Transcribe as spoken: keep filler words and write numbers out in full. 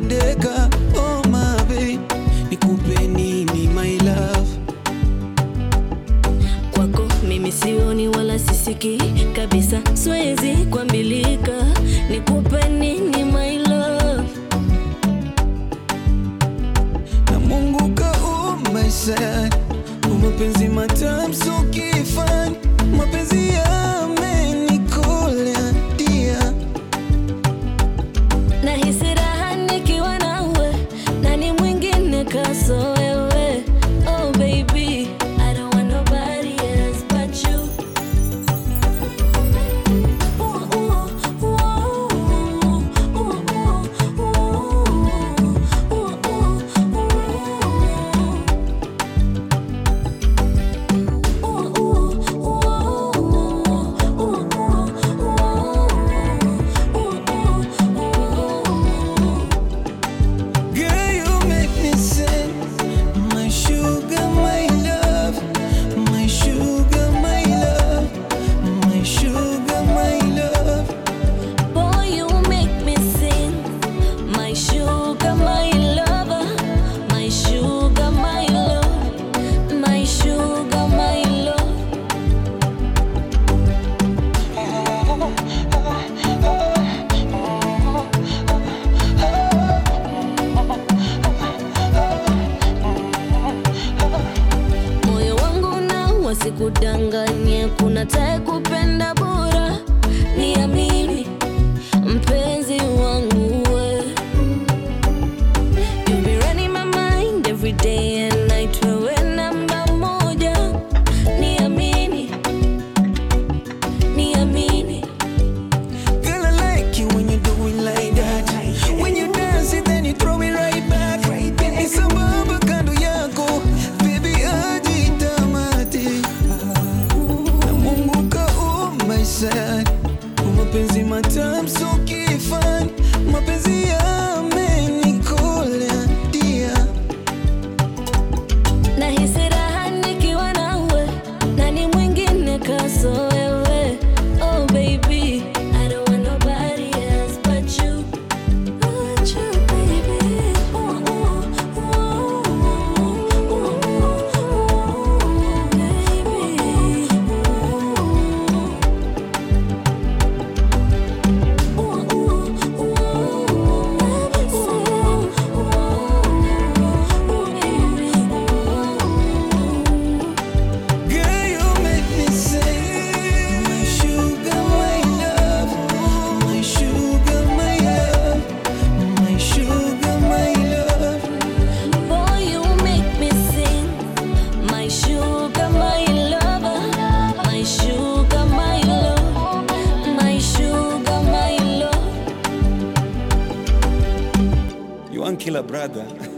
kudedeka. Oh my babe, nikupe nini my love? Kwako mimi sioni wala sisiki kabisa, siwezi kuambilika. Nikupe nini my love? Na Mungu kaumba sana mapenzi matamu so kifani, mapenzi yamenikolea dia. Nahisi raha nikiwa nawe, nani mwingine kaso wewe? Oh baby, I don't want nobody else but you. Ooh, ooh, ooh, ooh, ooh, ooh, Girl, you make me sing, my sugar, my love, my sugar, my love, my sugar, my love. boy, you make me sing. My sugar, my lover, my sugar, my love, my sugar, my love. Moyo wangu na wasikudanganye, kuna tae kupenda bora. Niamini mpenzi wangu we. You be running my mind every day and night, wewe namba moja. Niamini, niamini. Girl, I like you when you do it like that. When you dance it, then you throw it right back. Baby, sambamba kando yako, baby ajitamate. Na Mungu kaumba sana mapenzi matamu so kifani, mapenzi yamenikolea dia. Nahisi raha nikiwa nawe, nani mwingine kaso wewe? Oh baby, I don't want nobody else but you. But you baby. Ooh, ooh, ooh, ooh, baby. Ooh, ooh, Girl, you make me sing, my sugar, my love, my sugar, my love, my sugar, my love. boy, you make me sing. My sugar, my lover, my sugar, my love, my sugar, my love. You want killer brother?